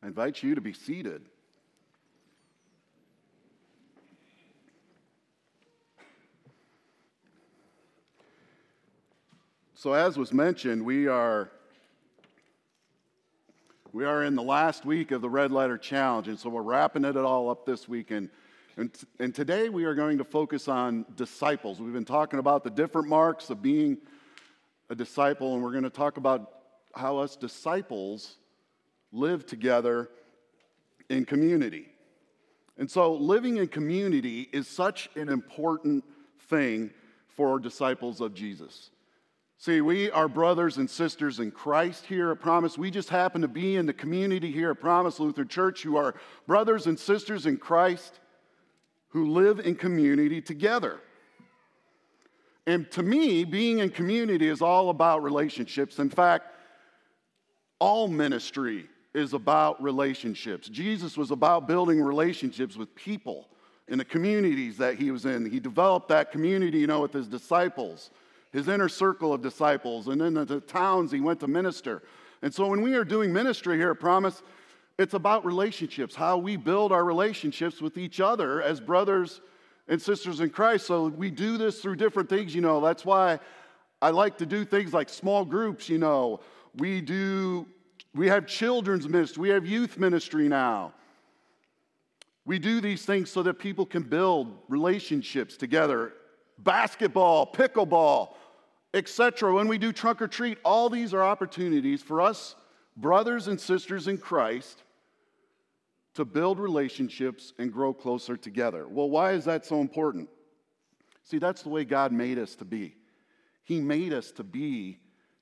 I invite you to be seated. So as was mentioned, we are in the last week of the Red Letter Challenge, and so we're wrapping it all up this weekend. And today we are going to focus on disciples. We've been talking about the different marks of being a disciple, and we're going to talk about how us disciples live together in community. And so living in community is such an important thing for disciples of Jesus. See, we are brothers and sisters in Christ here at Promise. We just happen to be in the community here at Promise Lutheran Church who are brothers and sisters in Christ who live in community together. And to me, being in community is all about relationships. In fact, all ministry is about relationships. Jesus was about building relationships with people in the communities that he was in. He developed that community, with his disciples, his inner circle of disciples, and then the towns he went to minister. And so when we are doing ministry here at Promise, it's about relationships, how we build our relationships with each other as brothers and sisters in Christ. So we do this through different things, That's why I like to do things like small groups, We have children's ministry. We have youth ministry now. We do these things so that people can build relationships together. Basketball, pickleball, etc. When we do trunk or treat, all these are opportunities for us, brothers and sisters in Christ, to build relationships and grow closer together. Well, why is that so important? See, that's the way God made us to be. He made us to be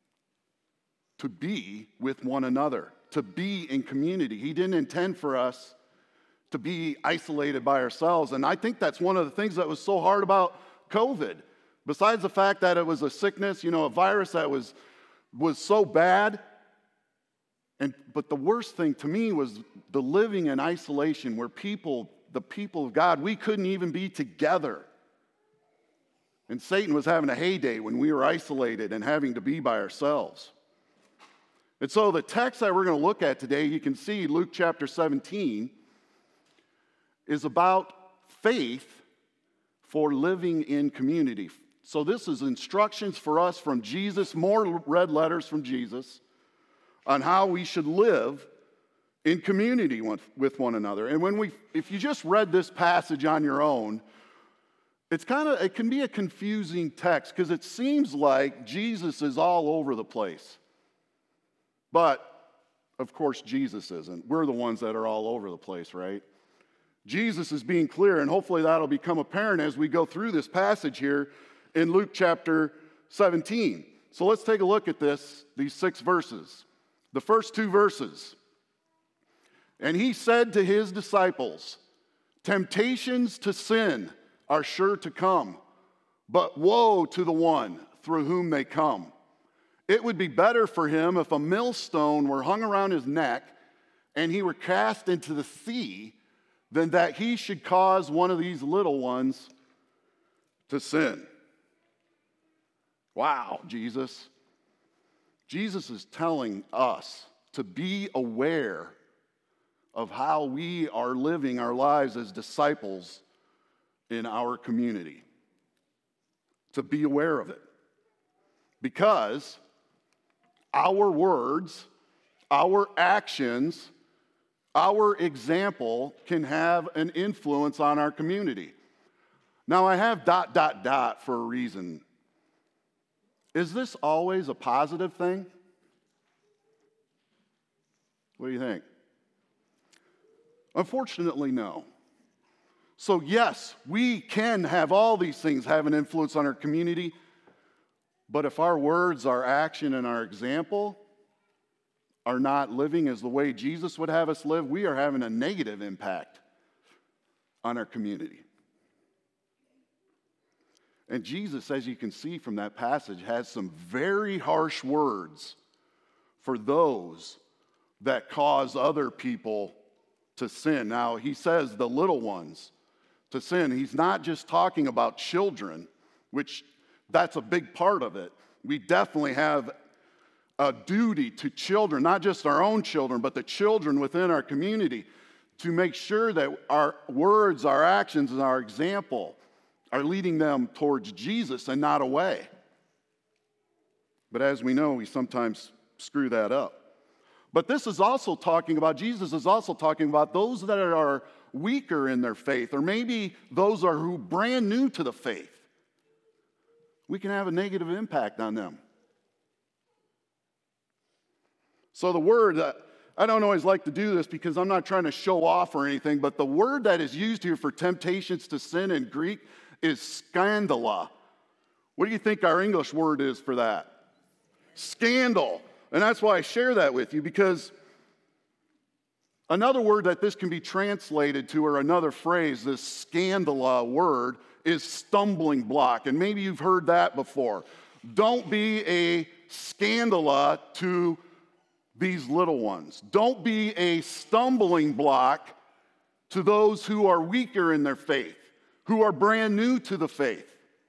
with one another, to be in community. He didn't intend for us to be isolated by ourselves. And I think that's one of the things that was so hard about COVID. Besides the fact that it was a sickness, a virus that was so bad. But the worst thing to me was the living in isolation where the people of God, we couldn't even be together. And Satan was having a heyday when we were isolated and having to be by ourselves. And so the text that we're going to look at today, you can see Luke chapter 17, is about faith for living in community. So this is instructions for us from Jesus, more red letters from Jesus, on how we should live in community with one another. And if you just read this passage on your own, it can be a confusing text because it seems like Jesus is all over the place. But, of course, Jesus isn't. We're the ones that are all over the place, right? Jesus is being clear, and hopefully that'll become apparent as we go through this passage here in Luke chapter 17. So let's take a look at these 6 verses. The first 2 verses. And he said to his disciples, "Temptations to sin are sure to come, but woe to the one through whom they come. It would be better for him if a millstone were hung around his neck and he were cast into the sea than that he should cause one of these little ones to sin." Wow, Jesus. Jesus is telling us to be aware of how we are living our lives as disciples in our community. To be aware of it. Because our words, our actions, our example can have an influence on our community. Now I have ... for a reason. Is this always a positive thing? What do you think? Unfortunately, no. So yes, we can have all these things have an influence on our community, but if our words, our action, and our example are not living as the way Jesus would have us live, we are having a negative impact on our community. And Jesus, as you can see from that passage, has some very harsh words for those that cause other people to sin. Now, he says the little ones to sin. He's not just talking about children, which that's a big part of it. We definitely have a duty to children, not just our own children, but the children within our community, to make sure that our words, our actions, and our example are leading them towards Jesus and not away. But as we know, we sometimes screw that up. But this is also talking about, Jesus is also talking about those that are weaker in their faith, or maybe those who are brand new to the faith. We can have a negative impact on them. So the word, I don't always like to do this because I'm not trying to show off or anything, but the word that is used here for temptations to sin in Greek is scandala. What do you think our English word is for that? Scandal. And that's why I share that with you, because another word that this can be translated to, or another phrase, this scandala word, is stumbling block. And maybe you've heard that before. Don't be a scandala to these little ones. Don't be a stumbling block to those who are weaker in their faith, who are brand new to the faith.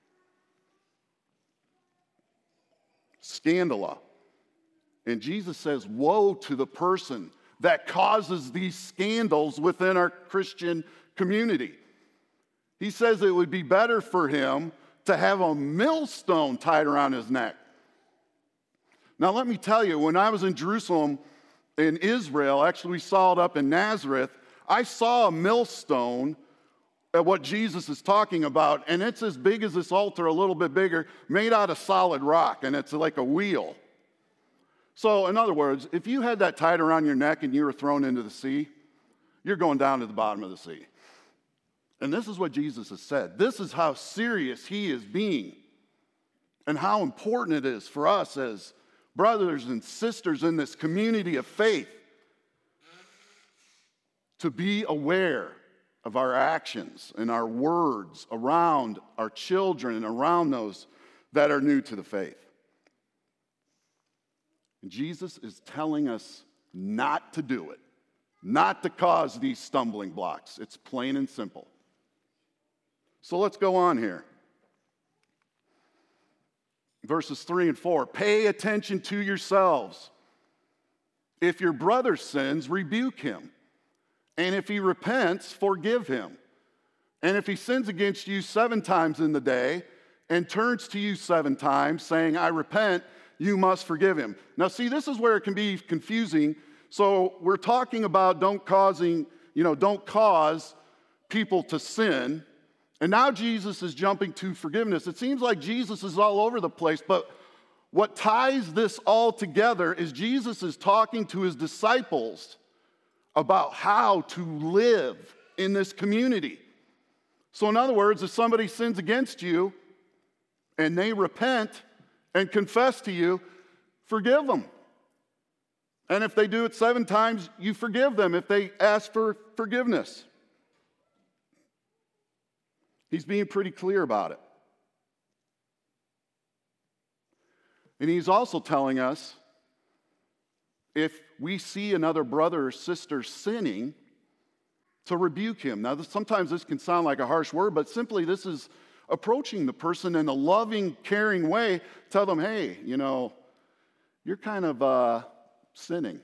Scandala. And Jesus says, woe to the person that causes these scandals within our Christian community. He says it would be better for him to have a millstone tied around his neck. Now, let me tell you, when I was in Jerusalem, in Israel, actually we saw it up in Nazareth, I saw a millstone at what Jesus is talking about, and it's as big as this altar, a little bit bigger, made out of solid rock, and it's like a wheel. So, in other words, if you had that tied around your neck and you were thrown into the sea, you're going down to the bottom of the sea. And this is what Jesus has said. This is how serious he is being, and how important it is for us as brothers and sisters in this community of faith to be aware of our actions and our words around our children and around those that are new to the faith. And Jesus is telling us not to do it, not to cause these stumbling blocks. It's plain and simple. So let's go on here. Verses 3 and 4, pay attention to yourselves. If your brother sins, rebuke him. And if he repents, forgive him. And if he sins against you 7 times in the day and turns to you 7 times, saying, I repent, you must forgive him. Now, see, this is where it can be confusing. So we're talking about don't cause people to sin. And now Jesus is jumping to forgiveness. It seems like Jesus is all over the place, but what ties this all together is Jesus is talking to his disciples about how to live in this community. So in other words, if somebody sins against you and they repent and confess to you, forgive them. And if they do it 7 times, you forgive them if they ask for forgiveness. He's being pretty clear about it. And he's also telling us, if we see another brother or sister sinning, to rebuke him. Now, sometimes this can sound like a harsh word, but simply this is approaching the person in a loving, caring way. Tell them, hey, you're kind of sinning.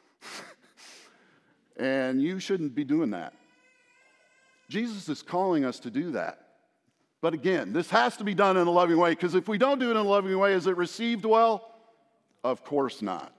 And you shouldn't be doing that. Jesus is calling us to do that. But again, this has to be done in a loving way, because if we don't do it in a loving way, is it received well? Of course not.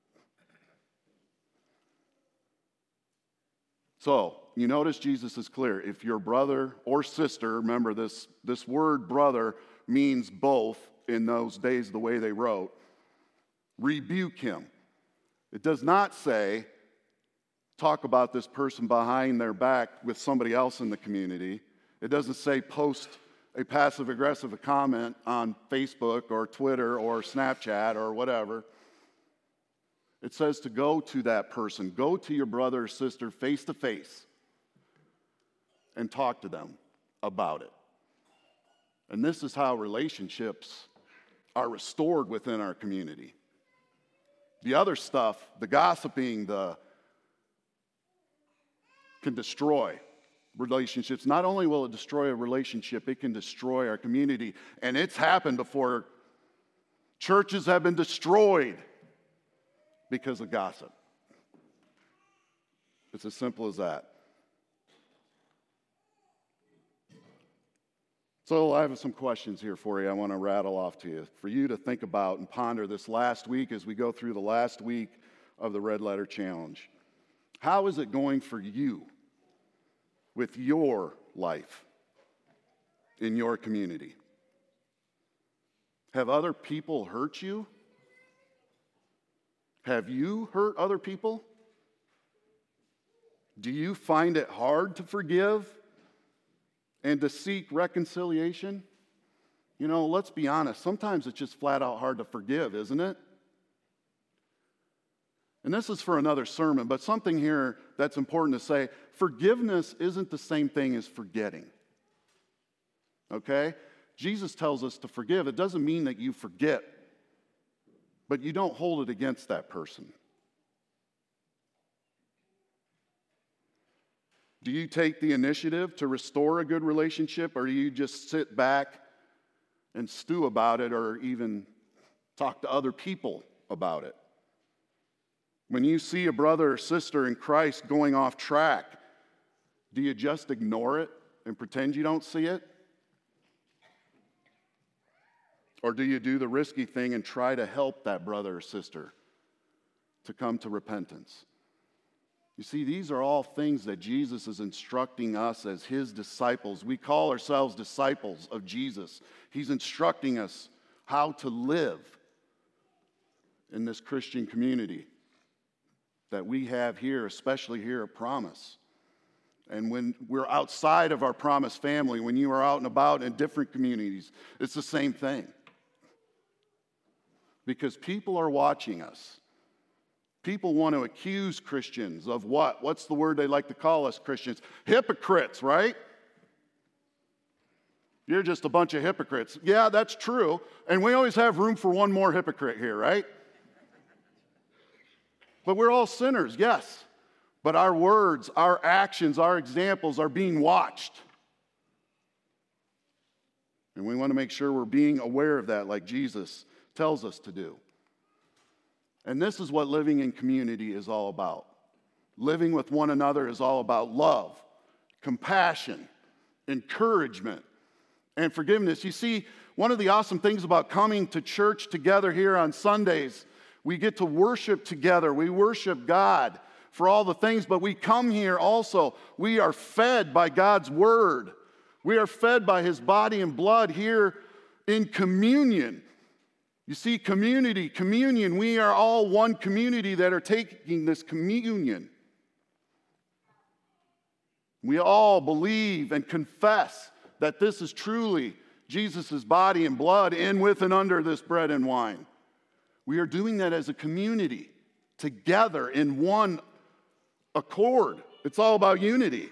So, you notice Jesus is clear. If your brother or sister, remember this word brother means both in those days the way they wrote, rebuke him. It does not say talk about this person behind their back with somebody else in the community. It doesn't say post a passive-aggressive comment on Facebook or Twitter or Snapchat or whatever. It says to go to that person, go to your brother or sister face to face and talk to them about it. And this is how relationships are restored within our community. The other stuff, the gossiping, can destroy relationships. Not only will it destroy a relationship, it can destroy our community. And it's happened before. Churches have been destroyed because of gossip. It's as simple as that. So I have some questions here for you I want to rattle off to you, for you to think about and ponder this last week as we go through the last week of the Red Letter Challenge. How is it going for you with your life in your community? Have other people hurt you? Have you hurt other people? Do you find it hard to forgive and to seek reconciliation? You know, let's be honest. Sometimes it's just flat out hard to forgive, isn't it? And this is for another sermon, but something here that's important to say. Forgiveness isn't the same thing as forgetting. Okay? Jesus tells us to forgive. It doesn't mean that you forget, but you don't hold it against that person. Do you take the initiative to restore a good relationship, or do you just sit back and stew about it, or even talk to other people about it? When you see a brother or sister in Christ going off track, do you just ignore it and pretend you don't see it? Or do you do the risky thing and try to help that brother or sister to come to repentance? You see, these are all things that Jesus is instructing us as his disciples. We call ourselves disciples of Jesus. He's instructing us how to live in this Christian community that we have here, especially here at Promise. And when we're outside of our Promise family, when you are out and about in different communities, it's the same thing. Because people are watching us. People want to accuse Christians of what? What's the word they like to call us Christians? Hypocrites, right? You're just a bunch of hypocrites. Yeah, that's true. And we always have room for one more hypocrite here, right? But we're all sinners, yes. But our words, our actions, our examples are being watched. And we want to make sure we're being aware of that like Jesus tells us to do. And this is what living in community is all about. Living with one another is all about love, compassion, encouragement, and forgiveness. You see, one of the awesome things about coming to church together here on Sundays, we get to worship together. We worship God for all the things, but we come here also. We are fed by God's word. We are fed by his body and blood here in communion. You see, communion, we are all one community that are taking this communion. We all believe and confess that this is truly Jesus' body and blood in, with, and under this bread and wine. We are doing that as a community, together in one accord. It's all about unity.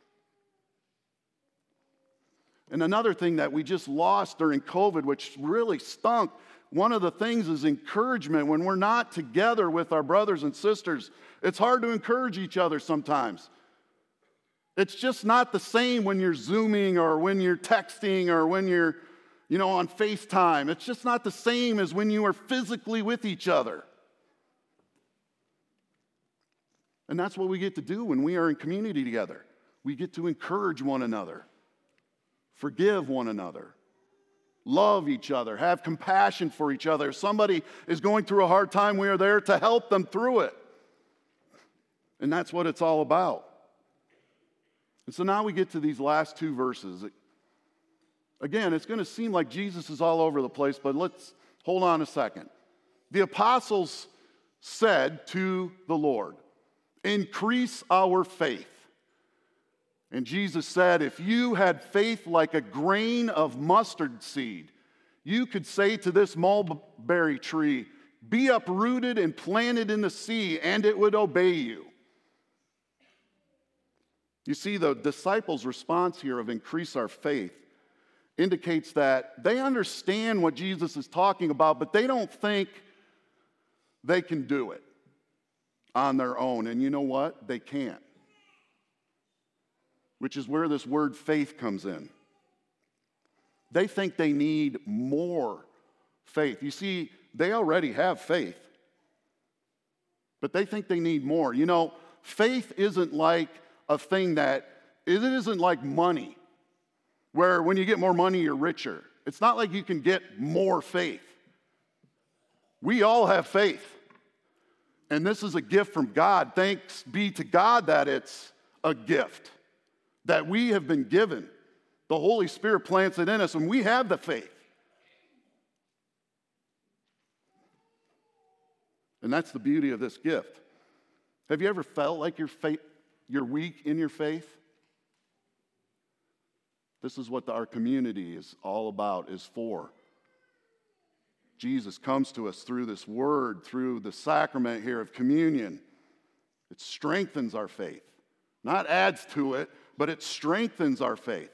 And another thing that we just lost during COVID, which really stunk, one of the things is encouragement. When we're not together with our brothers and sisters, it's hard to encourage each other sometimes. It's just not the same when you're Zooming or when you're texting or when you're, on FaceTime. It's just not the same as when you are physically with each other. And that's what we get to do when we are in community together. We get to encourage one another, forgive one another, love each other, have compassion for each other. If somebody is going through a hard time, we are there to help them through it. And that's what it's all about. And so now we get to these last two verses. Again, it's going to seem like Jesus is all over the place, but let's hold on a second. The apostles said to the Lord, "Increase our faith." And Jesus said, if you had faith like a grain of mustard seed, you could say to this mulberry tree, be uprooted and planted in the sea, and it would obey you. You see, the disciples' response here of increase our faith indicates that they understand what Jesus is talking about, but they don't think they can do it on their own. And you know what? They can't. Which is where this word faith comes in. They think they need more faith. You see, they already have faith. but they think they need more. Faith isn't like a thing it isn't like money, where when you get more money, you're richer. It's not like you can get more faith. We all have faith. And this is a gift from God. Thanks be to God that it's a gift that we have been given. The Holy Spirit plants it in us, and we have the faith. And that's the beauty of this gift. Have you ever felt like you're weak in your faith? This is what our community is all about, is for. Jesus comes to us through this word, through the sacrament here of communion. It strengthens our faith. Not adds to it, but it strengthens our faith.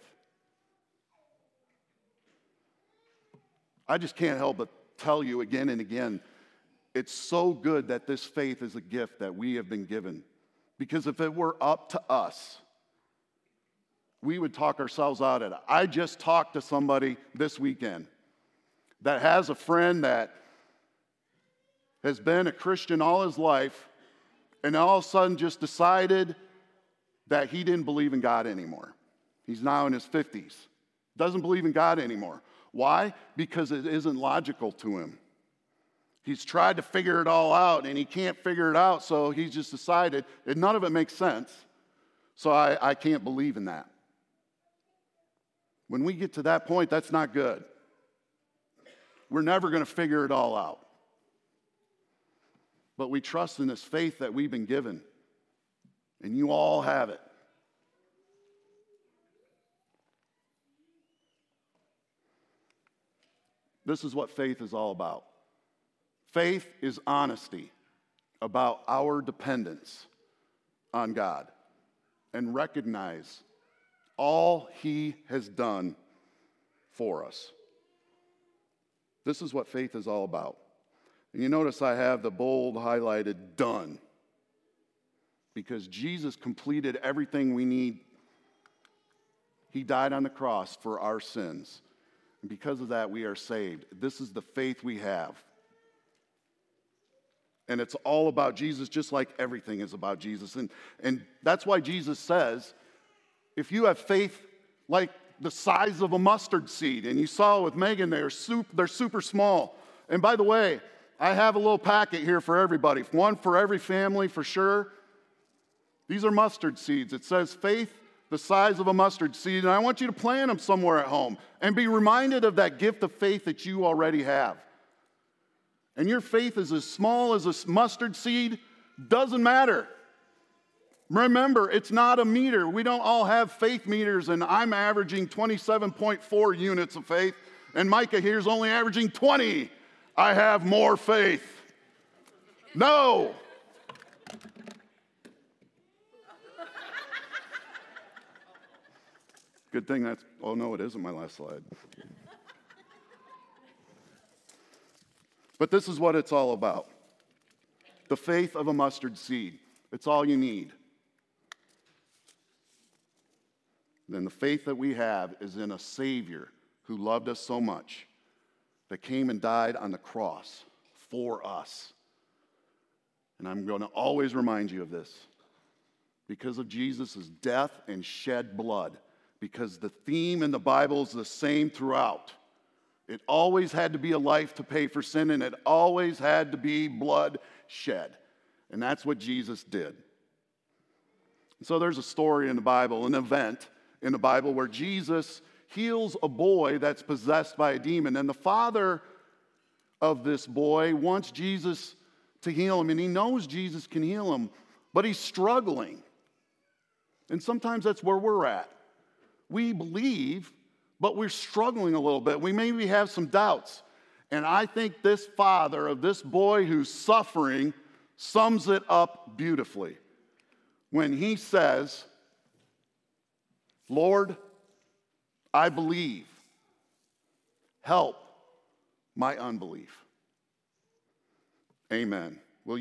I just can't help but tell you again and again, it's so good that this faith is a gift that we have been given. Because if it were up to us, we would talk ourselves out of it. I just talked to somebody this weekend that has a friend that has been a Christian all his life, and all of a sudden just decided that he didn't believe in God anymore. He's now in his 50s. Doesn't believe in God anymore. Why? Because it isn't logical to him. He's tried to figure it all out, and he can't figure it out, so he's just decided, and none of it makes sense, so I can't believe in that. When we get to that point, that's not good. We're never going to figure it all out. But we trust in this faith that we've been given, and you all have it. This is what faith is all about. Faith is honesty about our dependence on God and recognize all He has done for us. This is what faith is all about. And you notice I have the bold highlighted done, because Jesus completed everything we need. He died on the cross for our sins. And because of that, we are saved. This is the faith we have. And it's all about Jesus, just like everything is about Jesus. And that's why Jesus says, if you have faith like the size of a mustard seed, and you saw with Megan, they're super small. And by the way, I have a little packet here for everybody, one for every family for sure. These are mustard seeds. It says faith the size of a mustard seed, and I want you to plant them somewhere at home and be reminded of that gift of faith that you already have. And your faith is as small as a mustard seed, doesn't matter. Remember, it's not a meter. We don't all have faith meters, and I'm averaging 27.4 units of faith, and Micah here's only averaging 20. I have more faith. No. Good thing that's, oh no, it isn't my last slide. But this is what it's all about. The faith of a mustard seed. It's all you need. Then the faith that we have is in a Savior who loved us so much that came and died on the cross for us. And I'm going to always remind you of this. Because of Jesus' death and shed blood, because the theme in the Bible is the same throughout. It always had to be a life to pay for sin, and it always had to be blood shed. And that's what Jesus did. So there's a story in the Bible, an event in the Bible where Jesus heals a boy that's possessed by a demon. And the father of this boy wants Jesus to heal him, and he knows Jesus can heal him, but he's struggling. And sometimes that's where we're at. We believe, but we're struggling a little bit. We maybe have some doubts. And I think this father of this boy who's suffering sums it up beautifully when he says, Lord, I believe. Help my unbelief. Amen.